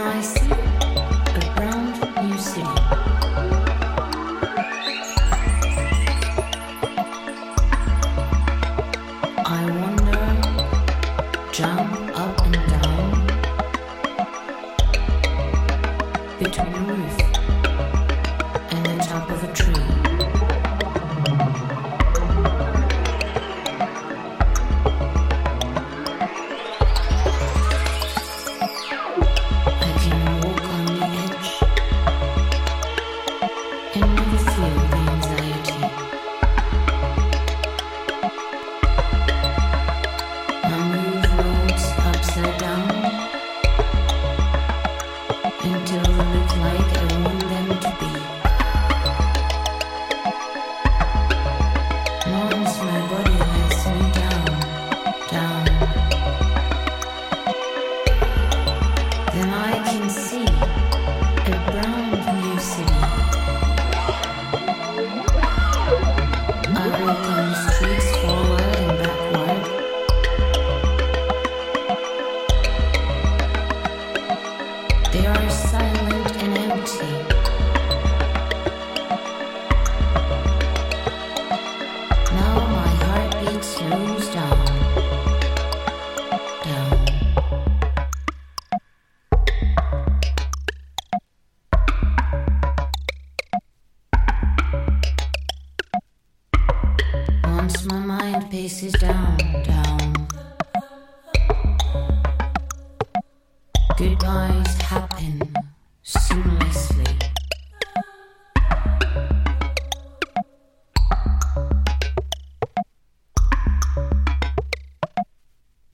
I see a brand new city. I wonder, jump up and down between a roof and the top of a tree. Once my mind paces down, down, goodbyes happen seamlessly.